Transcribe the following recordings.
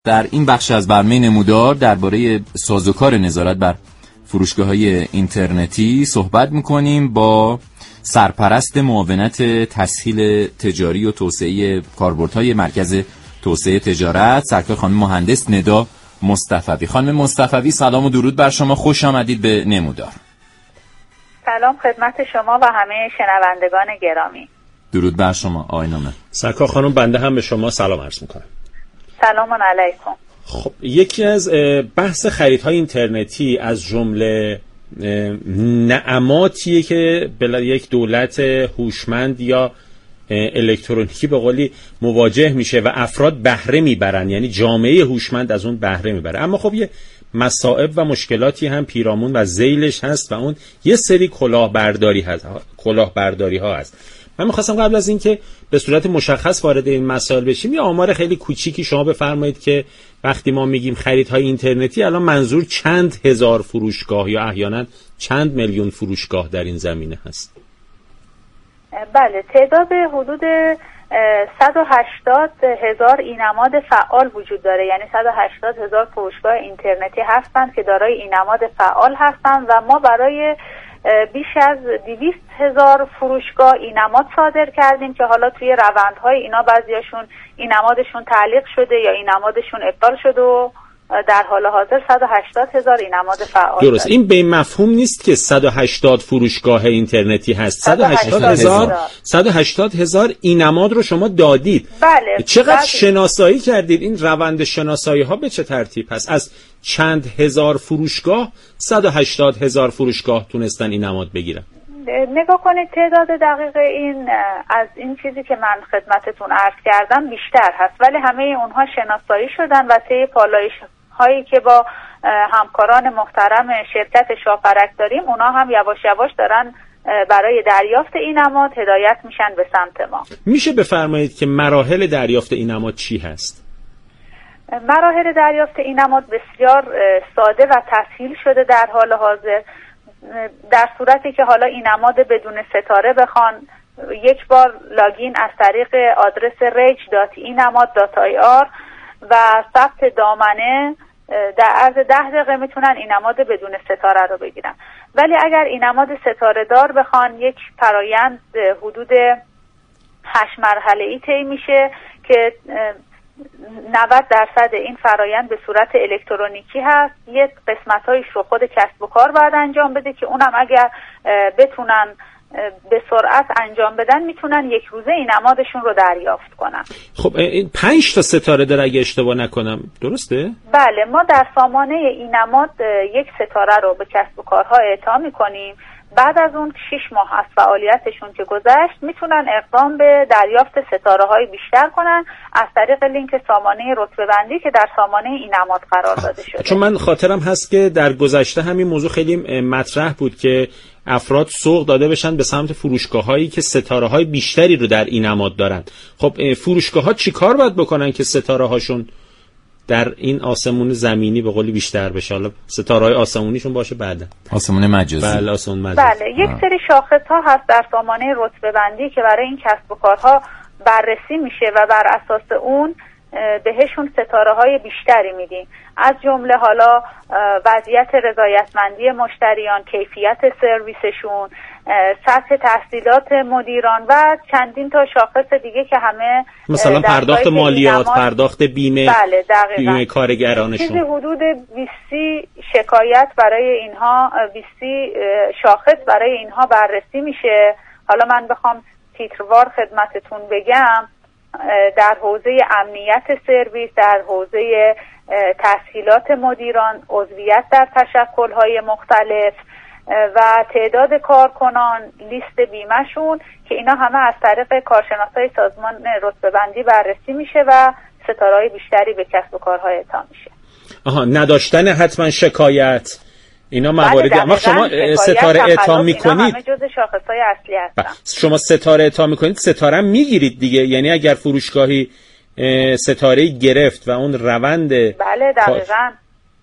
در این بخش از برنامه نمودار درباره سازوکار نظارت بر فروشگاه‌های اینترنتی صحبت می‌کنیم با سرپرست معاونت تسهیل تجاری و توسعه کاربردهای مرکز توسعه تجارت، سرکار خانم مهندس ندا مصطفوی. خانم مصطفوی سلام و درود بر شما، خوش آمدید به نمودار. سلام خدمت شما و همه شنوندگان گرامی. درود بر شما آقای نامه. سرکار خانم بنده هم به شما سلام عرض می‌کنم. سلام علیکم. خب یکی از بحث خریدهای اینترنتی از جمله نعماتیه که یک دولت هوشمند یا الکترونیکی به قولی مواجه میشه و افراد بهره میبرن، یعنی جامعه هوشمند از اون بهره میبره. اما خب یه مصائب و مشکلاتی هم پیرامون و ذیلش هست و اون یه سری کلاهبرداری ها هست. من می‌خواستم قبل از اینکه به صورت مشخص وارد این مسائل بشیم یه آمار خیلی کوچیکی شما بفرمایید که وقتی ما میگیم خریدهای اینترنتی الان منظور چند هزار فروشگاه یا احیانا چند میلیون فروشگاه در این زمینه هست؟ بله، تعداد حدود 180,000 اینماد فعال وجود داره، یعنی 180,000 فروشگاه اینترنتی هستند که دارای اینماد فعال هستند و ما برای بیش از 200,000 فروشگاه اینماد صادر کردیم که حالا توی روندهای اینا بعضیاشون اینمادشون تعلیق شده یا اینمادشون ابطال شده و در حال حاضر 180,000 اینماد فعال. درست، این به مفهوم نیست که 180 فروشگاه اینترنتی هست. 180,000 اینماد رو شما دادید. بله. چقدر شناسایی کردید؟ این روند شناسایی ها به چه ترتیب هست؟ از چند هزار فروشگاه 180,000 فروشگاه تونستن اینماد بگیرن؟ نگاه کنید تعداد دقیق این از این چیزی که من خدمتتون عرض کردم بیشتر هست، ولی همه اونها شناسایی شدن و طی پالایش هایی که با همکاران محترم شرکت شاپرک داریم اونا هم یواش یواش دارن برای دریافت اینماد هدایت میشن به سمت ما. میشه بفرمایید که مراحل دریافت اینماد چی هست؟ مراحل دریافت اینماد بسیار ساده و تسهیل شده در حال حاضر. در صورتی که حالا اینماد بدون ستاره بخوان یک بار لاگین از طریق آدرس rage.inamad.ir و ثبت دامنه در عرض 10 دقیقه میتونن اینماد بدون ستاره رو بگیرن. ولی اگر اینماد ستاره دار بخوان یک فرایند حدود 8 مرحله‌ای طی میشه که 90% این فرایند به صورت الکترونیکی هست. یک قسمت‌هایش رو خود کسب و کار باید انجام بده که اونم اگر بتونن به سرعت انجام بدن میتونن یک روزه اینمادشون رو دریافت کنن. خب این 5 تا ستاره داره اگه اشتباه نکنم، درسته؟ بله، ما در سامانه اینماد یک ستاره رو به کسب و کارها اعطا میکنیم. بعد از اون 6 ماه از فعالیتشون که گذشت میتونن اقدام به دریافت ستاره‌های بیشتر کنن از طریق لینک سامانه رتبه بندی که در سامانه اینماد قرار داده شده. چون من خاطرم هست که در گذشته همین موضوع خیلی مطرح بود که افراد سوق داده بشن به سمت فروشگاه‌هایی که ستاره‌های بیشتری رو در اینماد دارن. خب فروشگاه‌ها چیکار باید بکنن که ستاره‌هاشون در این آسمون زمینی به قولی بیشتر بشه؟ حالا ستاره‌های آسمونیشون باشه بعدا آسمون مجازی. بله آسمون مجازی. بله، یک سری شاخص‌ها هست در سامانه رتبه بندی که برای این کسب و کارها بررسی میشه و بر اساس اون بهشون ستاره‌های بیشتری میدیم، از جمله حالا وضعیت رضایتمندی مشتریان، کیفیت سرویسشون، سطح تحصیلات مدیران و چندین تا شاخص دیگه که همه مثلا پرداخت مالیات، پرداخت بیمه، بله بیمه کارگرانشون. چیزی حدود 20 شکایت برای اینها، 20 شاخص برای اینها بررسی میشه. حالا من بخوام تیتروار خدمتتون بگم، در حوزه امنیت سرویس، در حوزه تسهیلات مدیران، عضویت در تشکل‌های مختلف و تعداد کارکنان، لیست بیمه‌شون که اینا همه از طریق کارشناسای سازمان رتبه‌بندی بررسی میشه و ستاره‌های بیشتری به کسب و کارها اعطا میشه. نداشتن حتما شکایت، اینا مواردی. اما شما ستاره اعطا میکنید، همه جزء شاخص‌های اصلی هستن. شما ستاره اعطا میکنید، ستاره میگیرید دیگه، یعنی اگر فروشگاهی ستاره گرفت و اون روند بله دقیقاً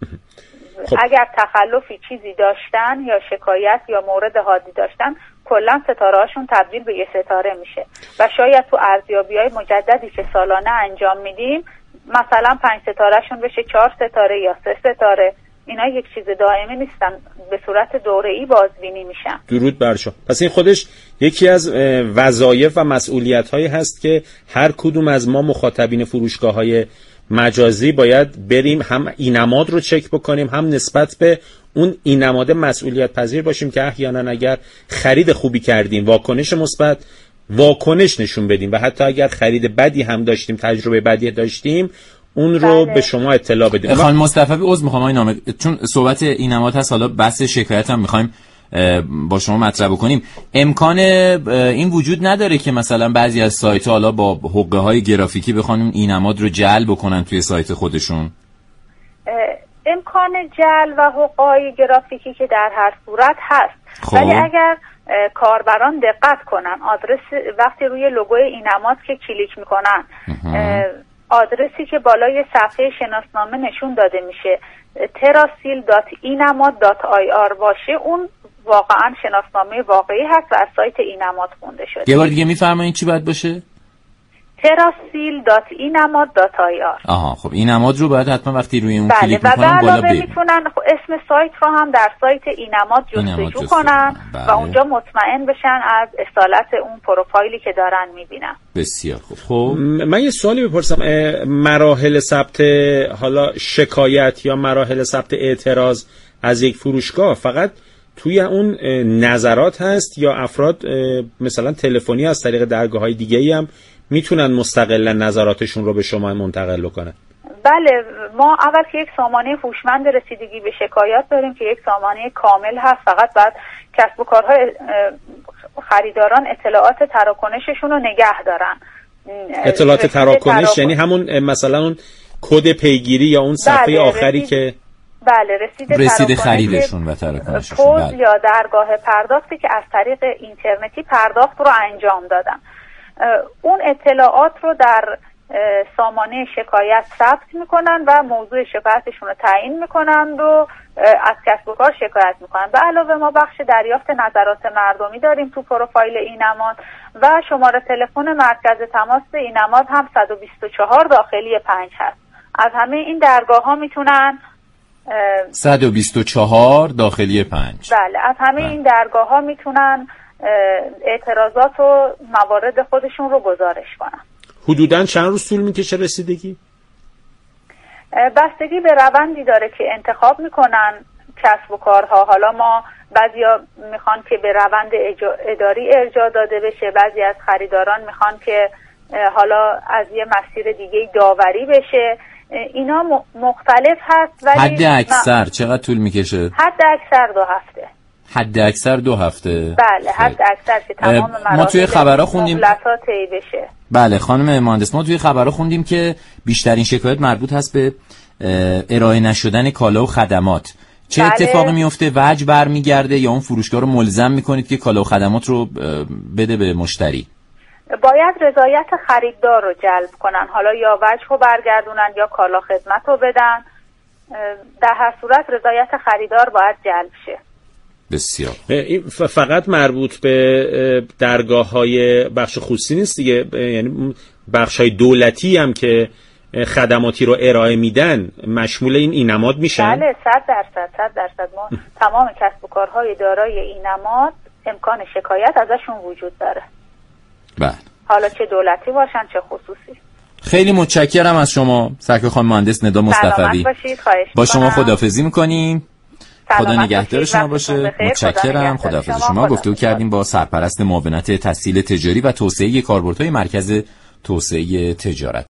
خب. اگر تخلفی چیزی داشتن یا شکایت یا مورد حادی داشتن کلا ستاره هاشون تبدیل به یه ستاره میشه و شاید تو ارزیابی‌های مجددی که سالانه انجام میدیم مثلا 5 ستارهشون بشه 4 ستاره یا 3 ستاره. اینا یک چیز دائمی نیستن، به صورت دوره‌ای بازبینی میشن. درود بر شما. پس این خودش یکی از وظایف و مسئولیت‌هایی هست که هر کدوم از ما مخاطبین فروشگاه‌های مجازی باید بریم هم این نماد رو چک بکنیم، هم نسبت به اون این نماد مسئولیت پذیر باشیم که احیانا اگر خرید خوبی کردیم، واکنش مثبت واکنش نشون بدیم و حتی اگر خرید بدی هم داشتیم، تجربه بدی داشتیم، اون رو به شما اطلاع بدیم. خانم مصطفی عذر میخوام آقای نامه، چون صحبت این نماد هست، حالا بحث شکایت هم میخوایم با شما مطرح بکنیم. امکان این وجود نداره که مثلا بعضی از سایت‌ها حالا با حقه های گرافیکی بخوان این نماد رو جلب بکنن توی سایت خودشون؟ امکان جلب و حقه های گرافیکی که در هر صورت هست، ولی اگر کاربران دقت کنن، آدرس وقتی روی لوگوی این نماد که کلیک میکنن، آدرسی که بالای صفحه شناسنامه نشون داده میشه terasil.inamad.ir باشه، اون واقعا شناسنامه واقعی هست و از سایت این نماد خونده شده. یه بار دیگه میفرمایید چی باید باشه؟ terasil.inamad.ir. آها، خب این نماد رو باید حتما وقتی روی اون کلیک میکنن بالا ببینن. میتونن اسم سایت رو هم در سایت این نماد جستجو کنن و اونجا مطمئن بشن از اصالت اون پروفایلی که دارن میبینن. بسیار خوب. خب من یه سوالی بپرسم، مراحل ثبت حالا شکایت یا مراحل ثبت اعتراض از یک فروشگاه فقط توی اون نظرات هست یا افراد مثلا تلفنی از طریق درگاه‌های دیگه‌ای هم میتونن مستقلا نظراتشون رو به شما منتقل کنن؟ بله، ما اول که یک سامانه هوشمند رسیدگی به شکایات داریم که یک سامانه کامل هست، فقط بعد کسب و کارهای خریداران اطلاعات تراکنششون رو نگه دارن. اطلاعات تراکنش یعنی همون مثلا اون کد پیگیری یا اون صفحه آخری که بله رسید خریدشون و تراکنششون، یا درگاه پرداختی که از طریق اینترنتی پرداخت رو انجام دادن. اون اطلاعات رو در سامانه شکایت ثبت میکنن و موضوع شکایتشون رو تعیین میکنن و از کسب و کار شکایت میکنن. به علاوه ما بخش دریافت نظرات مردمی داریم تو پروفایل این نماد و شماره تلفن مرکز تماس این نماد هم 124 داخلی 5 هست. از همه این درگاه ها میتونن 124 داخلی 5. بله، از همه این درگاه ها میتونن اعتراضات و موارد خودشون رو گزارش کنن. حدوداً چند روز طول میکشه رسیدگی؟ بستگی به روندی داره که انتخاب میکنن کسب و کارها. حالا ما بعضیا میخوان که به روند اداری ارجاع داده بشه، بعضی از خریداران میخوان که حالا از یه مسیر دیگه داوری بشه. اینا مختلف هست، ولی حد اکثر چقدر طول میکشه؟ حد اکثر 2 هفته. حد اکثر 2 هفته؟ بله، حد اکثر که تمام ما توی خبرها خوندیم طی بشه. بله خانم مهندس، ما توی خبرها خوندیم که بیشترین شکایت مربوط هست به ارائه نشدن کالا و خدمات. چه اتفاقی میفته؟ وجه برمیگرده یا اون فروشگاه رو ملزم میکنید که کالا و خدمات رو بده به مشتری؟ باید رضایت خریدار رو جلب کنن، حالا یا وجه رو برگردونن یا کالا خدمت رو بدن. در هر صورت رضایت خریدار باید جلب شه. بسیار. این فقط مربوط به درگاه‌های بخش خصوصی نیست دیگه، یعنی بخش‌های دولتی هم که خدماتی رو ارائه میدن مشمول این نماد میشن؟ بله، 100%. ما تمام کسب و کارهای دارای این نماد امکان شکایت ازشون وجود داره. بله. حالا چه دولتی باشن چه خصوصی. خیلی متشکرم از شما سرکار خانم مهندس ندا مصطفی. با شما خداحافظی میکنیم. خدا نگهدار شما باشه. متشکرم. خداحافظ شما. گفتگو کردیم با سرپرست معاونت تسهیل تجاری و توسعه کاربردهای مرکز توسعه تجارت.